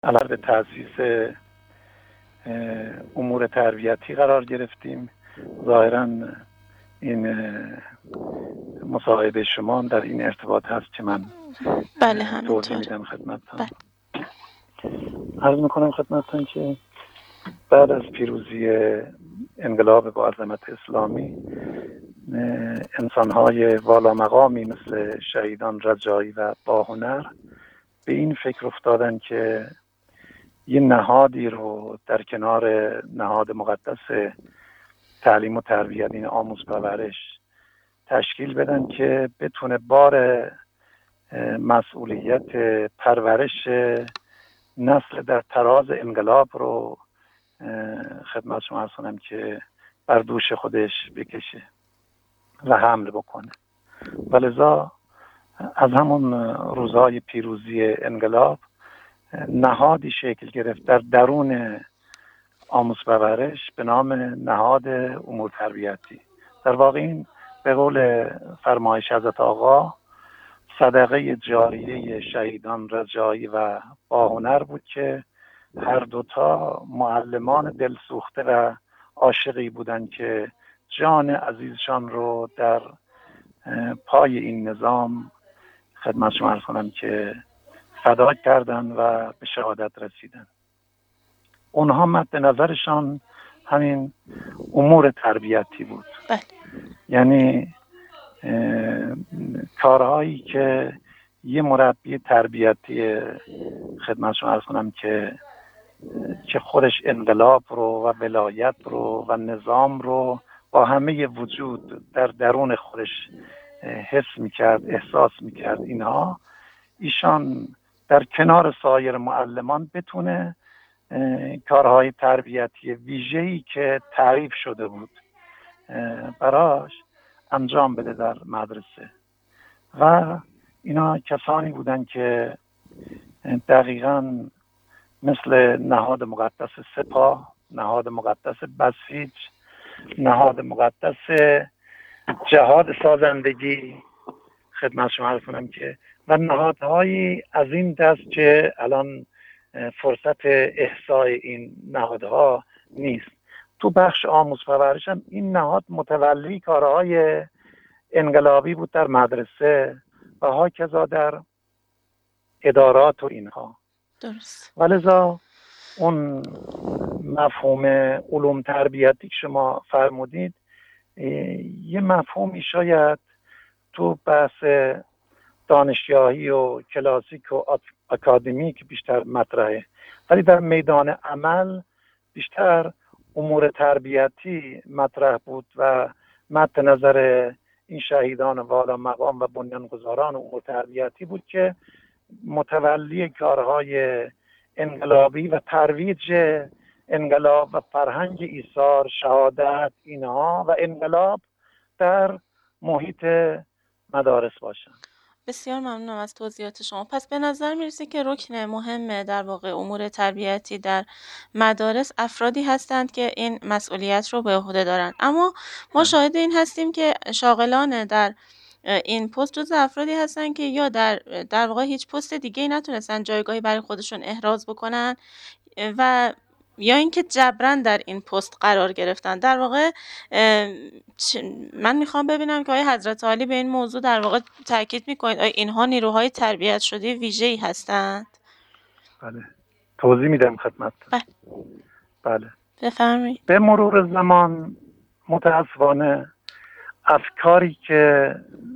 علاوه تأسیس امور تربیتی قرار گرفتیم. ظاهراً این مصاحبه شما در این ارتباط هست که من بله توضیح همینطور. میدم خدمتتون. بله. عرض میکنم خدمتتون که بعد از پیروزی انقلاب با عظمت اسلامی، انسان‌های والا مقامی مثل شهیدان رجایی و باهنر به این فکر افتادن که یه نهادی رو در کنار نهاد مقدس تعلیم و تربیت، این آموز پرورش، تشکیل بدن که بتونه بار مسئولیت پرورش نسل در تراز انقلاب رو خدمت شما عرض کنم که بر دوش خودش بکشه و حمل بکنه. ولذا از همون روزهای پیروزی انقلاب نهادی شکل گرفت در درون آموز پرورش به نام نهاد امور تربیتی. در واقع این به قول فرمایش حضرت آقا صدقه جاریه شهیدان رجایی و باهنر بود که هر دوتا معلمان دلسوخته و عاشقی بودند که جان عزیزشان رو در پای این نظام خدمت شما عرض کنم که فدا کردن و به شهادت رسیدن. اونها مد نظرشان همین امور تربیتی بود. یعنی کارهایی که یه مربی تربیتی خدمت شما عرض کنم که خودش انقلاب رو و ولایت رو و نظام رو با همه وجود در درون خودش حس میکرد، احساس میکرد، اینها ایشان در کنار سایر معلمان بتونه کارهای تربیتی ویژه‌ای که تعریف شده بود براش انجام بده در مدرسه. و اینا کسانی بودن که دقیقاً مثل نهاد مقدس سپاه، نهاد مقدس بسیج، نهاد مقدس جهاد سازندگی خدمت شما عرض کنم که و نهادهایی از این دست که الان فرصت احصای این نهادها نیست. تو بخش آموز پرورش هم این نهاد متولی کارهای انقلابی بود در مدرسه و هاکذا در ادارات و اینها. درست. ولذا اون مفهوم علوم تربیتی که شما فرمودید یه مفهومی شاید تو بحث دانشگاهی و کلاسیک و اکادمیک بیشتر مطرحه، ولی در میدان عمل بیشتر امور تربیتی مطرح بود و مد نظر این شهیدان والا مقام و بنیانگذاران امور تربیتی بود که متولی کارهای انقلابی و ترویج انقلاب و فرهنگ ایثار، شهادت، اینها و انقلاب در محیط مدارس باشن. بسیار ممنونم از توضیحات شما. پس به نظر میرسه که رکن مهم در واقع امور تربیتی در مدارس افرادی هستند که این مسئولیت رو به عهده دارند. اما ما شاهد این هستیم که شاغلان در این پست جز افرادی هستن که یا در واقع هیچ پست دیگه‌ای نتونستن جایگاهی برای خودشون احراز بکنن و یا اینکه جبران در این پست قرار گرفتن. در واقع من میخوام ببینم که آیا حضرت عالی به این موضوع در واقع تاکید میکنید آیا اینها نیروهای تربیت شده ویژه‌ای هستند؟ بله، توضیح میدم خدمت. بله بفرمایید. به مرور زمان متاسفانه افکاری که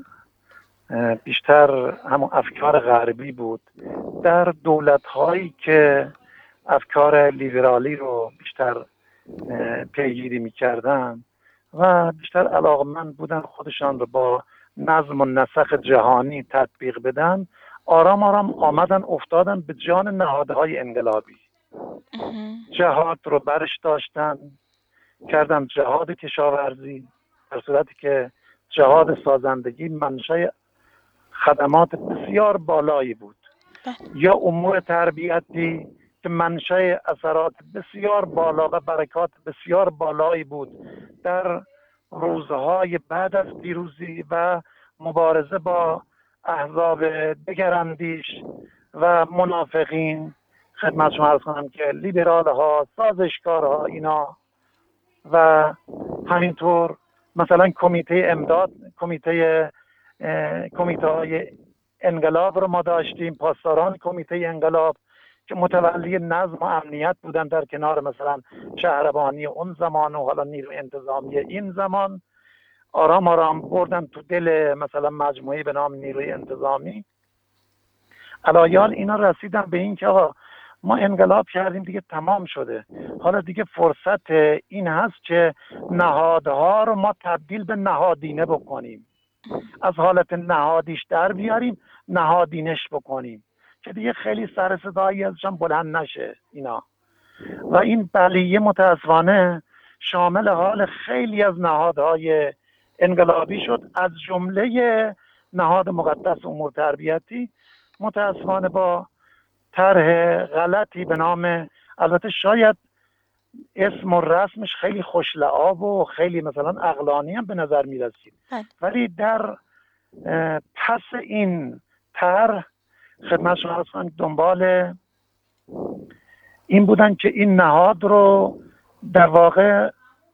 بیشتر همون افکار غربی بود در دولت‌هایی که افکار لیبرالی رو بیشتر پیگیری می‌کردن و بیشتر علاقمند بودن خودشان رو با نظم و نسق جهانی تطبیق بدن، آرام آرام آمدن افتادن به جان نهادهای انقلابی. جهاد رو برش داشتن، کردن جهاد کشاورزی، در صورتی که جهاد سازندگی منشأ خدمات بسیار بالایی بود، یا امور تربیتی که منشأ اثرات بسیار بالا و برکات بسیار بالایی بود در روزهای بعد از پیروزی و مبارزه با احزاب دگراندیش و منافقین خدمت شما عرض کنم که لیبرال ها، سازشکارها اینا و همینطور مثلا کمیته امداد، کمیته های انقلاب رو ما داشتیم، پاسداران کمیته انقلاب که متولی نظم و امنیت بودن در کنار مثلا شهربانی اون زمان و حالا نیروی انتظامی این زمان. آرام آرام بردن تو دل مثلا مجموعه به نام نیروی انتظامی. علایال اینا رسیدن به این که آقا ما انقلاب کردیم دیگه تمام شده، حالا دیگه فرصت این هست که نهادها رو ما تبدیل به نهادینه بکنیم، از حالت نهادیش در بیاریم، نهادینش بکنیم که دیگه خیلی سر صدایی ازشان بلند نشه اینا. و این بلیه متاسفانه شامل حال خیلی از نهادهای انقلابی شد، از جمله نهاد مقدس امور تربیتی. متاسفانه با طرح غلطی به نام، البته شاید اسم و رسمش خیلی خوشلعاب و خیلی مثلا عقلانی هم به نظر می رسید، ولی در پس این طرح خدمت شما عرض کنم دنبال این بودن که این نهاد رو در واقع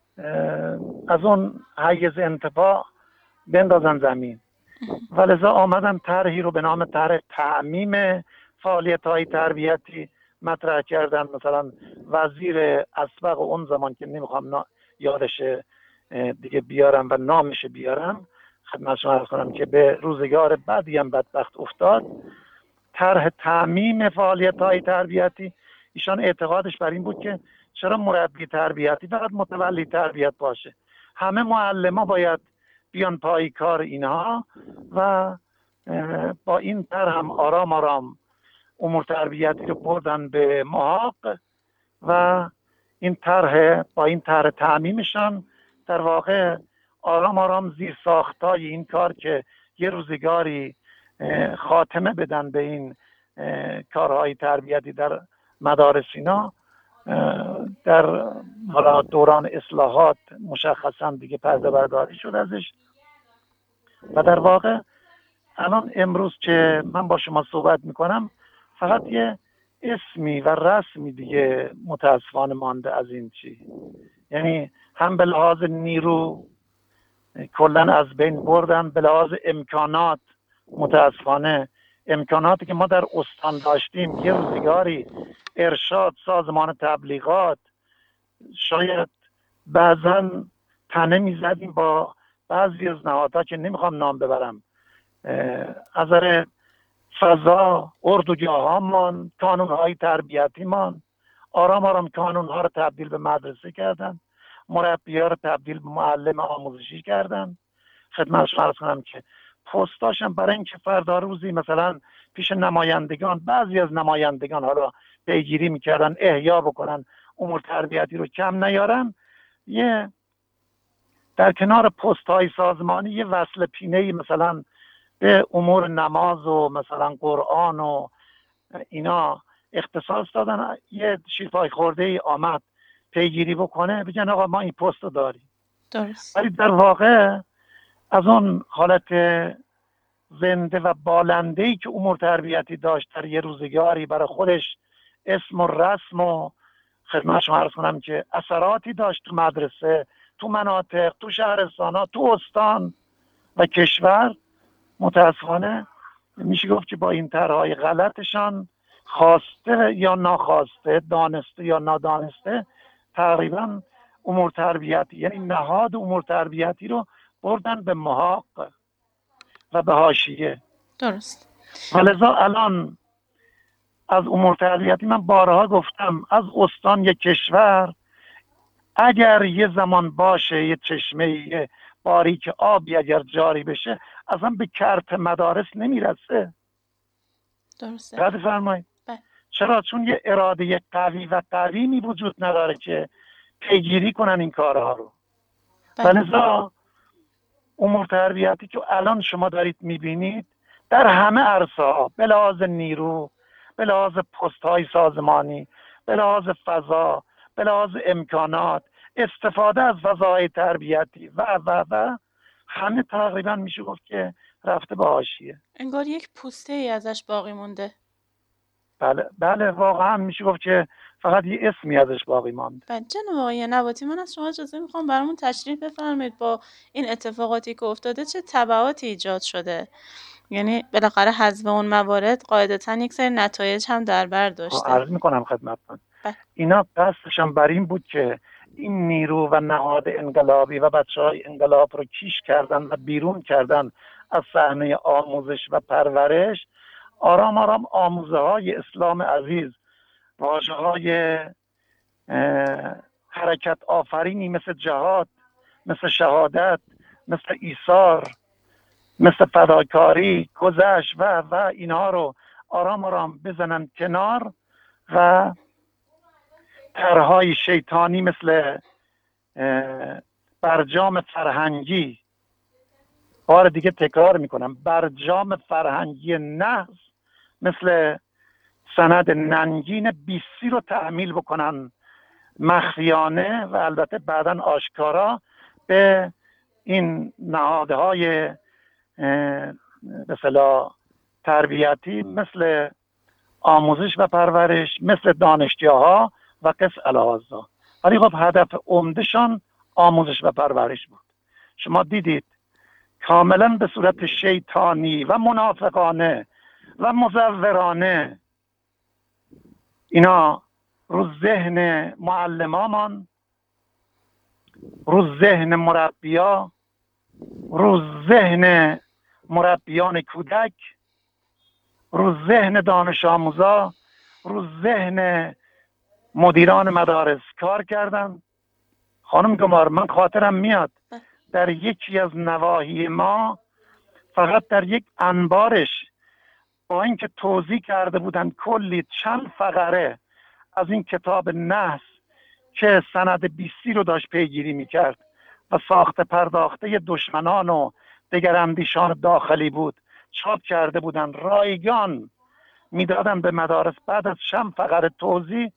از اون حیز انتفاع بندازن زمین، ولذا آمدن طرحی رو به نام طرح تعمیم فعالیت‌های تربیتی مطرح کردن. مثلا وزیر اسبق اون زمان که نمیخوام یادش دیگه بیارم و نامش بیارم، خدمت شما عرض کنم که به روزگار بعدی هم بدبخت افتاد. طرح تعمیم فعالیت‌های تربیتی، ایشان اعتقادش بر این بود که چرا مربی تربیتی فقط متولی تربیت باشه، همه معلم‌ها باید بیان پای کار اینها. و با این طرح هم آرام آرام امور تربیتی رو بردن به محاق و این طرح با این طرح تعمیمشان در واقع آرام آرام زیر ساختای این کار که یه روزگاری خاتمه بدن به این کارهای تربیتی در مدارس اینا، در دوران اصلاحات مشخصا دیگه پرده برداری شد ازش. و در واقع الان امروز که من با شما صحبت میکنم فقط یه اسمی و رسمی دیگه متاسفانه مانده از این چی، یعنی هم به لحاظ نیرو کلن از بین بردن، به لحاظ امکانات متاسفانه امکاناتی که ما در استان داشتیم، یه روزگاری ارشاد، سازمان تبلیغات، شاید بعضا تنه میزدیم با بعضی از نهادها که نمیخوام نام ببرم، از نظر فضا، اردوگاه‌هامان، کانون‌های تربیتیمان، آرام آرام کانون‌ها رو تبدیل به مدرسه کردن، مربی‌ها رو تبدیل به معلم آموزشی کردن. خدمت شما عرض کنم که پستاشم برای اینکه فردا روزی مثلا پیش نمایندگان، بعضی از نمایندگان حالا پیگیری میکردن احیا بکنن امور تربیتی رو کم نیارن، یه در کنار پست‌های سازمانی یه وصل پینه‌ای مثلا به امور نماز و مثلا قرآن و اینا اختصاص دادن. یه شیرپای خورده ای آمد پیگیری بکنه، بگن آقا ما این پست رو داریم. درست. ولی در واقع از اون حالت زنده و بالنده‌ای که امور تربیتی داشت در یه روزگاری برای خودش اسم و رسم و خدمت شما عرض کنم که اثراتی داشت تو مدرسه، تو مناطق، تو شهرستان‌ها، تو استان و کشور، متاسفانه میشه گفت که با این طرح‌های غلطشان خواسته یا ناخواسته، دانسته یا نادانسته، تقریبا امور تربیتی یعنی نهاد امور تربیتی رو بردن به محاق و به حاشیه. درست. ولذا الان از امور تربیتی من بارها گفتم، از استان یک کشور اگر یه زمان باشه یه چشمه، یه باریک آبی اگر جاری بشه اصلا به کرت مدارس نمیرسه. درسته. رد فرمایید. چرا؟ چون یه اراده قوی و قویمی وجود نداره که پیگیری کنن این کارها رو. ولذا امور تربیتی که الان شما دارید میبینید در همه عرصه ها، به لحاظ نیرو، به لحاظ پست های سازمانی، به لحاظ فضا، به لحاظ امکانات، استفاده از فضاهای تربیتی و همه تقریبا میشه گفت که رفته به حاشیه. انگار یک پوسته ای ازش باقی مونده. بله بله، واقعا میشه گفت که فقط یه اسمی ازش باقی ماند. بله جناب آقای نباتی، من از شما اجازه میخوام برامون تشریح بفرمایید با این اتفاقاتی که افتاده چه تبعاتی ایجاد شده. یعنی بالاخره حذف اون موارد قاعدتا یک سری نتایج هم در بر داشته. عرض میکنم خدمتتون، بله. اینا قصدشان بر این بود که این نیرو و نهاد انقلابی و بچه‌های انقلاب رو کیش کردن و بیرون کردن از صحنه آموزش و پرورش. آرام آرام آموزه های اسلام عزیز، واژه های حرکت آفرینی مثل جهاد، مثل شهادت، مثل ایثار، مثل فداکاری، گذشت و اینها رو آرام آرام بزنن کنار و طرحهای شیطانی مثل برجام فرهنگی، بار دیگه تکرار میکنم، برجام فرهنگی نحس، مثل سند ننگین بیسی رو تحمیل بکنن مخفیانه و البته بعدا آشکارا به این نهادهای به اصطلاح تربیتی مثل آموزش و پرورش، مثل دانشگاه‌ها و قس الهازا. ولی خب هدف عمدهشان آموزش و پرورش بود. شما دیدید کاملا به صورت شیطانی و منافقانه و مزورانه اینا رو ذهن معلمامان، رو ذهن مربیا، رو ذهن مربیان کودک، رو ذهن دانش آموزا، رو ذهن مدیران مدارس کار کردن. خانم گمار، من خاطرم میاد در یکی از نواحی ما فقط در یک انبارش با اینکه توضیح کرده بودن کلی چند فقره از این کتاب نحس که سند بیسی رو داشت پیگیری میکرد و ساخته پرداخته دشمنان و دگراندیشان داخلی بود چاپ کرده بودن، رایگان میدادن به مدارس. بعد از چند فقره توضیح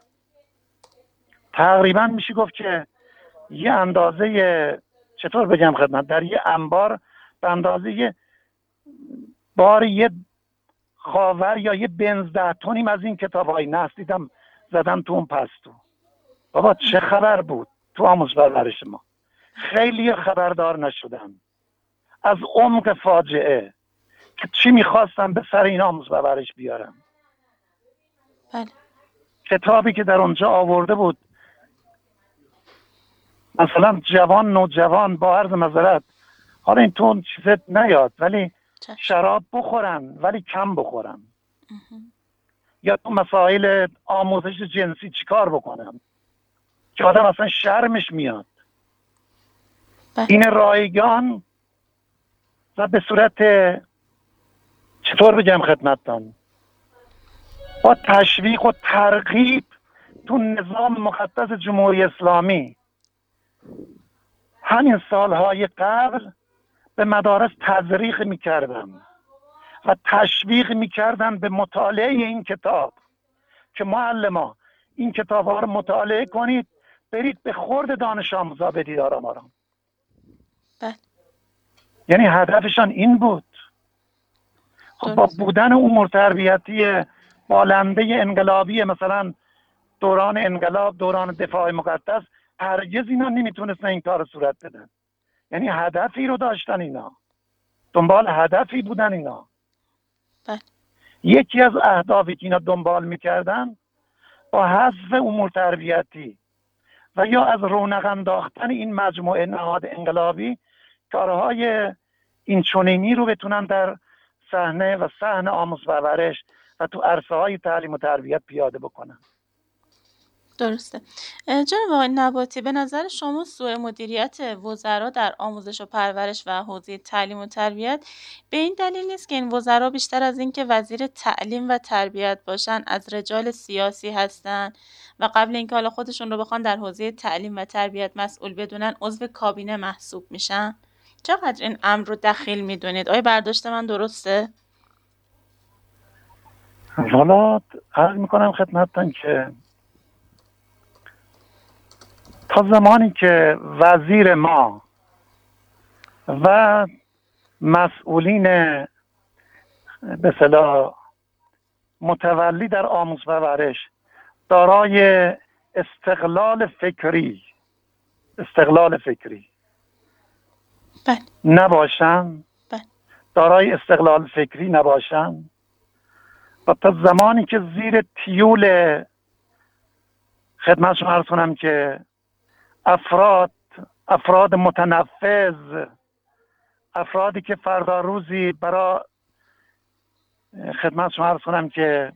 تقریبا میشه گفت که یه اندازه، چطور بگم خدمت، در یه انبار به اندازه بار یه خاور یا یه بنز 10 تنیم از این کتاب های نحس دیدم زدن تو اون پستو. بابا چه خبر بود تو آموزش پرورش ما؟ خیلی خبردار نشدن از عمق فاجعه که چی میخواستن به سر این آموزش پرورش بیارن. بله. کتابی که در اونجا آورده بود مثلا جوان نوجوان با عرض معذرت، حالا این تو چیزت نیاد، ولی شراب بخورن ولی کم بخورن، یا تو مسائل آموزش جنسی چیکار بکنن که آدم اصلا شرمش میاد. این رایگان و به صورت، چطور بگم خدمتتان، با تشویق و ترغیب تو نظام مقدس جمهوری اسلامی همین سالهای قبل به مدارس تزریق میکردن و تشویق میکردن به مطالعه این کتاب که معلما این کتاب ها رو مطالعه کنید، برید به خورد دانش آموزا بدید آرام آرام. یعنی هدفشان این بود. خب با بودن امور تربیتی بالنده انقلابی مثلا دوران انقلاب، دوران دفاع مقدس، هرگز اینا نمیتونستن این کار صورت بدن. یعنی هدفی رو داشتن اینا، دنبال هدفی بودن اینا. یکی از اهدافی که اینا دنبال میکردن با حذف امور تربیتی و یا از رونق انداختن این مجموعه نهاد انقلابی کارهای این چنینی رو بتونن در صحنه و صحن آموزش و پرورش و تو عرصه های تعلیم و تربیت پیاده بکنن. درسته. جناب آقای نباتی، به نظر شما سوء مدیریت وزرا در آموزش و پرورش و حوزه تعلیم و تربیت به این دلیل نیست که این وزرا بیشتر از اینکه وزیر تعلیم و تربیت باشن از رجال سیاسی هستن و قبل اینکه حالا خودشون رو بخوان در حوزه تعلیم و تربیت مسئول بدونن عضو کابینه محسوب میشن؟ چقدر این امر رو دخیل میدونید؟ آیا برداشت من درسته؟ حالا عرض میکنم خدمتتون که تا زمانی که وزیر ما و مسئولین به اصطلاح متولی در آموزش و پرورش دارای استقلال فکری بله. نباشن، بله. دارای استقلال فکری نباشن و تا زمانی که زیر تیول خدمت شما عرض کنم که افراد متنفذ، افرادی که فردا روزی برای خدمت شما عرض کنم که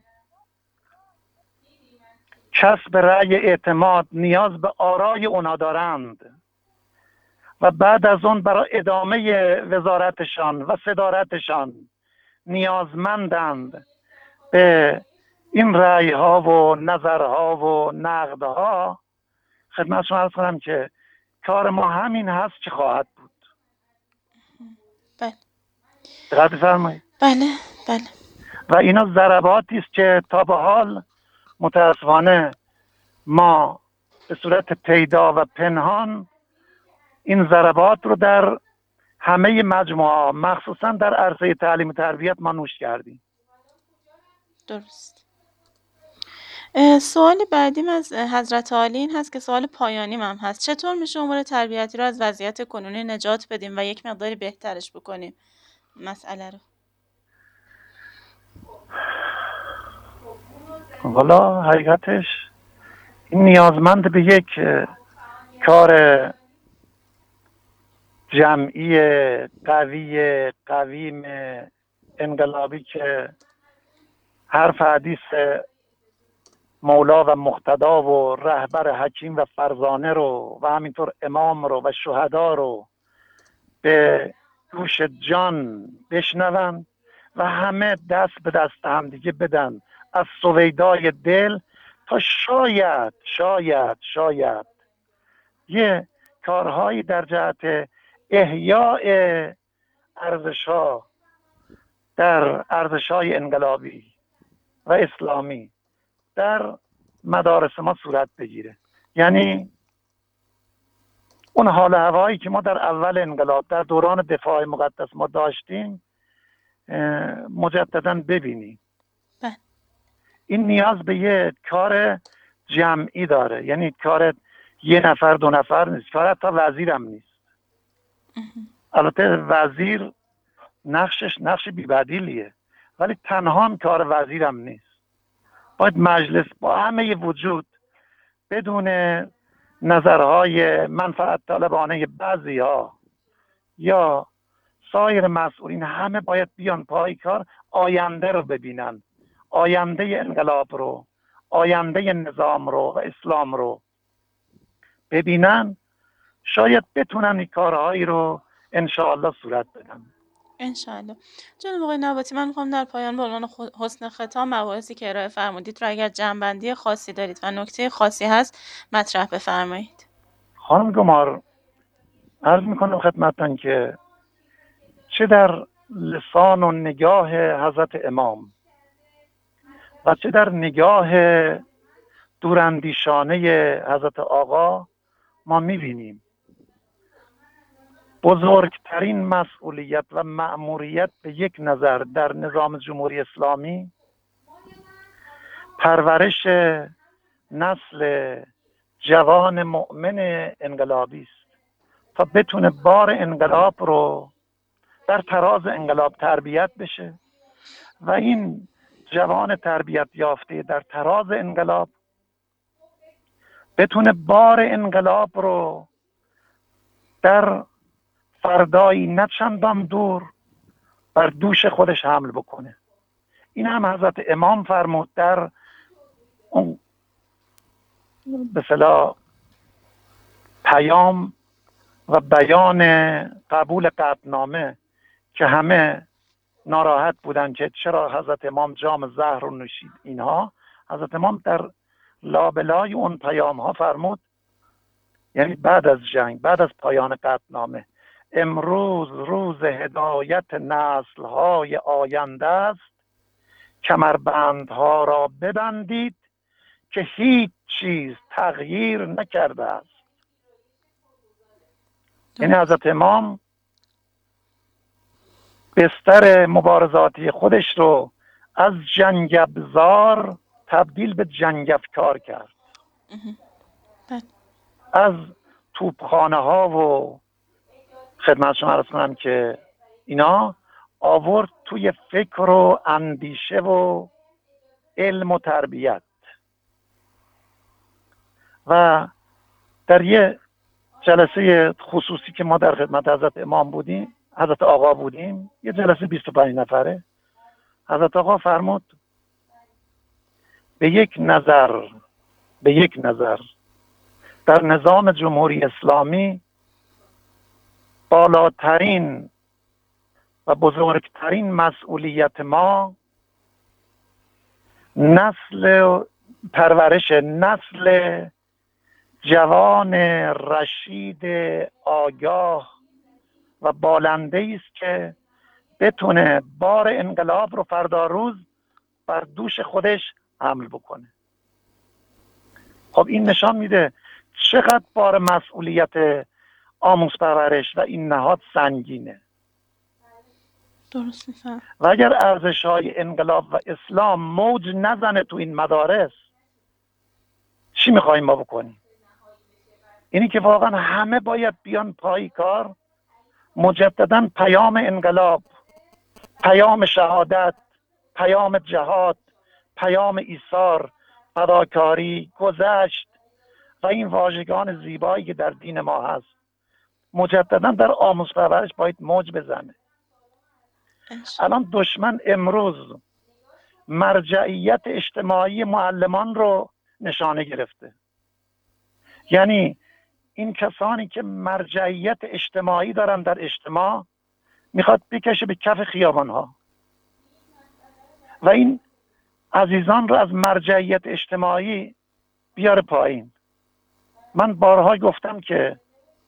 کسب رأی اعتماد نیاز به آرای اونا دارند و بعد از اون برای ادامه وزارتشان و صدارتشان نیازمندند به این رأی ها و نظرها و نقدها، خدمت شما عرض کنم که کار ما همین هست که خواهد بود. بله. دقت بفرمایید. بله. بله. و اینا ضرباتی است که تا به حال متاسفانه ما به صورت پیدا و پنهان این ضربات رو در همه مجموعه مخصوصا در عرصه تعلیم و تربیت ما نوش کردیم. درست. سوال بعدیم از حضرت عالی این هست که سوال پایانیم هم هست. چطور میشه امور تربیتی رو از وضعیت کنونی نجات بدیم و یک مقداری بهترش بکنیم مسئله رو؟ والا حقیقتش این نیازمند به یک کار جمعی قویم انقلابی که حرف حدیث مولا و مقتدا و رهبر حکیم و فرزانه رو و همینطور امام رو و شهدا رو به گوش جان بشنون و همه دست به دست هم دیگه بدن از سویدای دل تا شاید یه کارهایی در جهت احیاء ارزش‌ها در ارزش‌های انقلابی و اسلامی در مدارس ما صورت بگیره. یعنی اون حال هوایی که ما در اول انقلاب در دوران دفاع مقدس ما داشتیم مجددا ببینیم. این نیاز به یه کار جمعی داره، یعنی کار یه نفر دو نفر نیست، کار حتی وزیر هم نیست. البته وزیر نقش بی‌بدیلیه ولی تنها هم کار وزیر هم نیست. باید مجلس با همه وجود بدون نظرهای منفعت طالبانه بعضی ها یا سایر مسئولین همه باید بیان پای کار، آینده رو ببینن، آینده انقلاب رو، آینده نظام رو و اسلام رو ببینن، شاید بتونن این کارهایی رو انشاءالله صورت بدن. انشاءالله. جناب آقای نباتی، من میخوام در پایان به عنوان حسن ختام مباحثی که ارائه فرمودید رو اگر جنبندی خاصی دارید و نکته خاصی هست مطرح بفرمایید. خانم گمار، عرض میکنم خدمتتون که چه در لسان و نگاه حضرت امام و چه در نگاه دوراندیشانه حضرت آقا ما میبینیم بزرگترین مسئولیت و مأموریت به یک نظر در نظام جمهوری اسلامی پرورش نسل جوان مؤمن انقلابی است تا بتونه بار انقلاب رو در تراز انقلاب تربیت بشه و این جوان تربیت یافته در تراز انقلاب بتونه بار انقلاب رو در فردایی نه چندان دور بر دوش خودش حمل بکنه. این هم حضرت امام فرمود در اون به اصطلاح پیام و بیان قبول قطعنامه که همه ناراحت بودن که چرا حضرت امام جام زهر رو نوشید. اینها حضرت امام در لابلای اون پیام ها فرمود، یعنی بعد از جنگ، بعد از پایان قطعنامه، امروز روز هدایت نسل های آینده است، کمربندها را ببندید که هیچ چیز تغییر نکرده است. یعنی حضرت امام بستر مبارزاتی خودش رو از جنگ ابزار تبدیل به جنگ افکار کرد. از توپخانه ها و خدمت شما عرض کنم که اینا آورد توی فکر و اندیشه و علم و تربیت. و در یه جلسه خصوصی که ما در خدمت حضرت امام بودیم، حضرت آقا بودیم، یه جلسه 25 نفره، حضرت آقا فرمود به یک نظر در نظام جمهوری اسلامی بالاترین و بزرگترین مسئولیت ما پرورش نسل جوان رشید آگاه و بالنده است که بتونه بار انقلاب رو فردا روز بر دوش خودش حمل بکنه. خب این نشان میده چقدر بار مسئولیت آموز پرورش و این نهاد سنگینه. درست میفهم. و اگر ارزش‌های انقلاب و اسلام موج نزنه تو این مدارس، چی میخوایم ما بکنیم؟ اینی که واقعا همه باید بیان پای کار، مجددا پیام انقلاب، پیام شهادت، پیام جهاد، پیام ایثار، فداکاری، گذشت و این واژگان زیبایی که در دین ما هست مجددا در آموز پرورش باید موج بزنه. الان دشمن امروز مرجعیت اجتماعی معلمان رو نشانه گرفته. یعنی این کسانی که مرجعیت اجتماعی دارن در اجتماع میخواد بکشه به کف خیابان ها و این عزیزان رو از مرجعیت اجتماعی بیاره پایین. من بارها گفتم که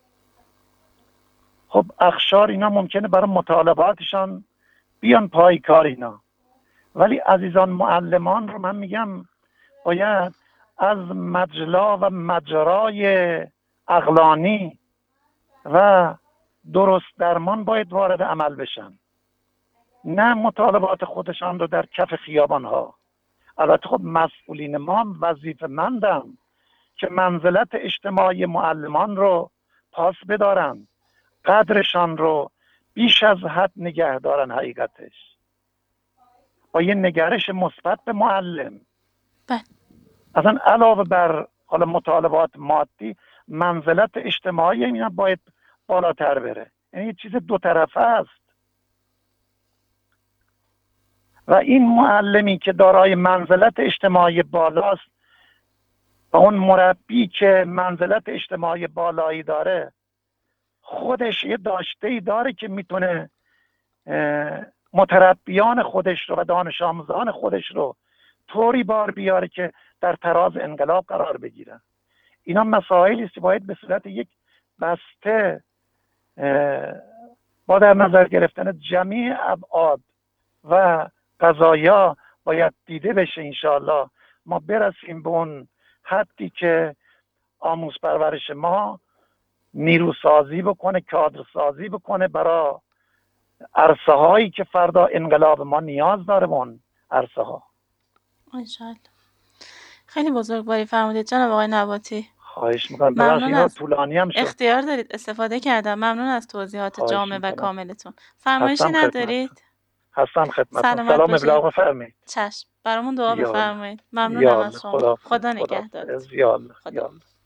خب اخشار اینا ممکنه برای مطالباتشان بیان پای کار اینا، ولی عزیزان معلمان رو من میگم باید از مجلا و مجرای عقلانی و درست درمان باید وارد عمل بشن، نه مطالبات خودشان رو در کف خیابان ها. البته خب مسئولین ما وظیفه‌مندن که منزلت اجتماعی معلمان رو پاس بدارن، قدرشان رو بیش از حد نگه دارن، حقیقتش با یه نگرش مثبت به معلم. اصلا علاوه بر حالا مطالبات مادی، منزلت اجتماعی اینا باید بالاتر بره. یعنی یه چیز دو طرفه است و این معلمی که دارای منزلت اجتماعی بالاست و اون مربی که منزلت اجتماعی بالایی داره خودش یه داشته‌ای داره که میتونه متربیان خودش رو و دانش آموزان خودش رو طوری بار بیاره که در تراز انقلاب قرار بگیرن. اینا مسائلی است که باید به صورت یک بسته با در نظر گرفتن جمعی ابعاد و قضایا باید دیده بشه. انشاءالله ما برسیم به اون حدی که آموز پرورش ما نیرو سازی بکنه، کادر سازی بکنه برای عرصه هایی که فردا انقلاب ما نیاز داره. اون عرصه ها انشاءالله. خیلی بزرگواری فرمودید جناب آقای نباتی. خواهش میکنم. ممنون از طولانی هم شد. اختیار دارید، استفاده کردم. ممنون از توضیحات جامع و کاملتون. فرمایشی ندارید؟ هستم خدمتتون. سلام ابلاغ بفرمایید. چشم. برامون دعا بفرمایید. ممنونم از شما. خدا نگهدارت. یا الله.